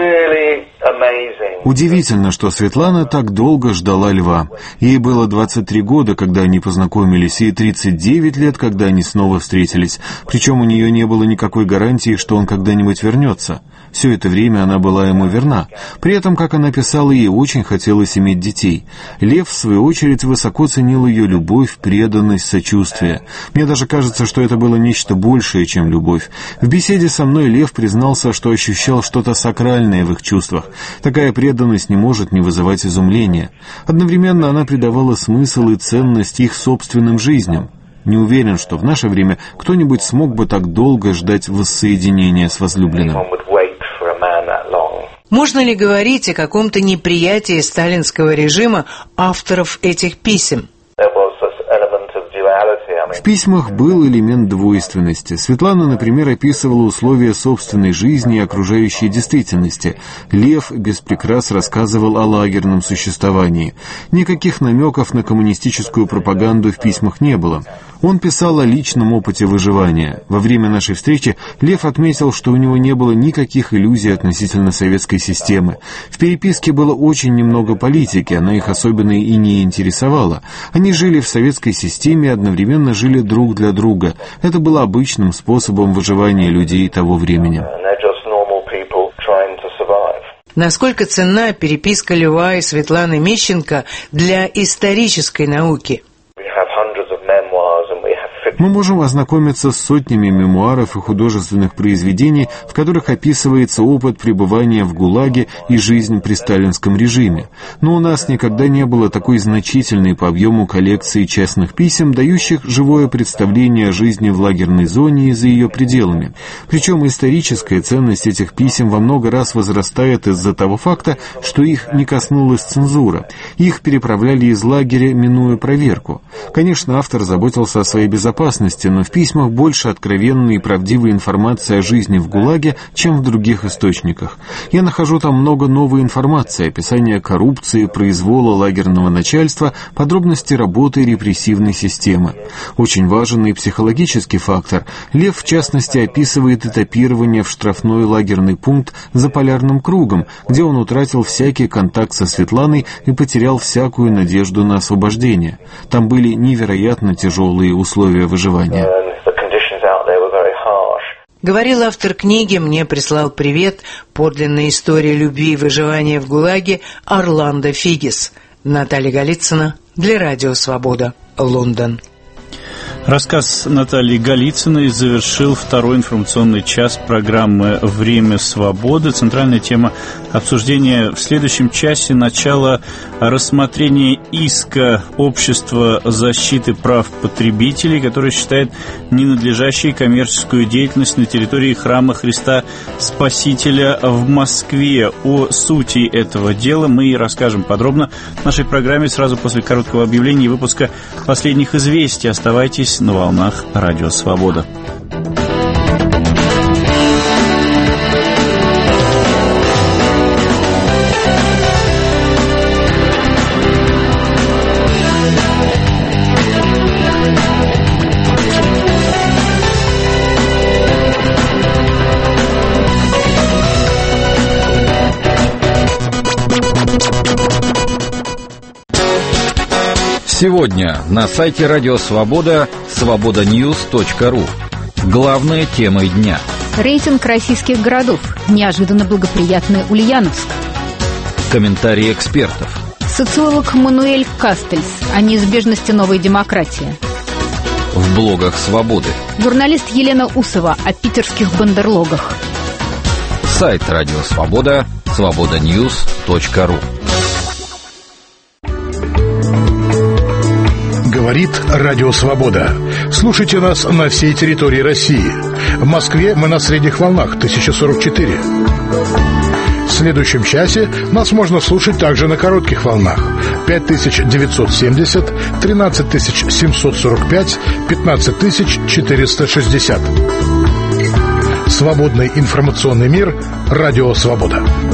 Удивительно, что Светлана так долго ждала Льва. Ей было двадцать три года, когда они познакомились, и тридцать девять лет, когда они снова встретились. Причем у нее не было никакой гарантии, что он когда-нибудь вернется. Все это время она была ему верна. При этом, как она писала, ей очень хотелось иметь детей. Лев, в свою очередь, высоко ценил ее любовь, преданность, сочувствие. Мне даже кажется, что это было нечто большее, чем любовь. В беседе со мной Лев признался, что ощущал что-то сакральное в их чувствах. Такая преданность не может не вызывать изумления. Одновременно она придавала смысл и ценность их собственным жизням. Не уверен, что в наше время кто-нибудь смог бы так долго ждать воссоединения с возлюбленным. Можно ли говорить о каком-то неприятии сталинского режима авторов этих писем? В письмах был элемент двойственности. Светлана, например, описывала условия собственной жизни и окружающей действительности. Лев без прикрас рассказывал о лагерном существовании. Никаких намеков на коммунистическую пропаганду в письмах не было. Он писал о личном опыте выживания. Во время нашей встречи Лев отметил, что у него не было никаких иллюзий относительно советской системы. В переписке было очень немного политики, она их особенно и не интересовала. Они жили в советской системе и одновременно жили друг для друга. Это было обычным способом выживания людей того времени. Насколько ценна переписка Льва и Светланы Мищенко для исторической науки? Мы можем ознакомиться с сотнями мемуаров и художественных произведений, в которых описывается опыт пребывания в ГУЛАГе и жизнь при сталинском режиме. Но у нас никогда не было такой значительной по объему коллекции частных писем, дающих живое представление о жизни в лагерной зоне и за ее пределами. Причем историческая ценность этих писем во много раз возрастает из-за того факта, что их не коснулась цензура. Их переправляли из лагеря, минуя проверку. Конечно, автор заботился о своей безопасности, но в письмах больше откровенной и правдивой информации о жизни в ГУЛАГе, чем в других источниках. Я нахожу там много новой информации, описания коррупции, произвола лагерного начальства, подробности работы репрессивной системы. Очень важен и психологический фактор. Лев, в частности, описывает этапирование в штрафной лагерный пункт за полярным кругом, где он утратил всякий контакт со Светланой и потерял всякую надежду на освобождение. Там были невероятно тяжелые условия выживания. Говорил автор книги, мне прислал привет, подлинная история любви и выживания в ГУЛАГе Орландо Фигис. Наталья Голицына для Радио Свобода, Лондон. Рассказ Натальи Голицыной завершил второй информационный час программы «Время свободы». Центральная тема обсуждения в следующем часе – начало рассмотрения иска Общества защиты прав потребителей, которое считает ненадлежащей коммерческую деятельность на территории храма Христа Спасителя в Москве. О сути этого дела мы и расскажем подробно в нашей программе сразу после короткого объявления и выпуска последних известий. Оставайтесь на волнах Радио Свобода. Сегодня на сайте Радио Свобода свобода ньюс точка ру. Главные темы дня. Рейтинг российских городов. Неожиданно благоприятный Ульяновск. Комментарии экспертов. Социолог Мануэль Кастельс о неизбежности новой демократии. В блогах Свободы. Журналист Елена Усова о питерских бандерлогах. Сайт Радио Свобода свобода ньюс точка ру. Говорит Радио Свобода. Слушайте нас на всей территории России. В Москве мы на средних волнах тысяча сорок четыре. В следующем часе нас можно слушать также на коротких волнах пять тысяч девятьсот семьдесят, тринадцать тысяч семьсот сорок пять, пятнадцать тысяч четыреста шестьдесят. Свободный информационный мир. Радио Свобода.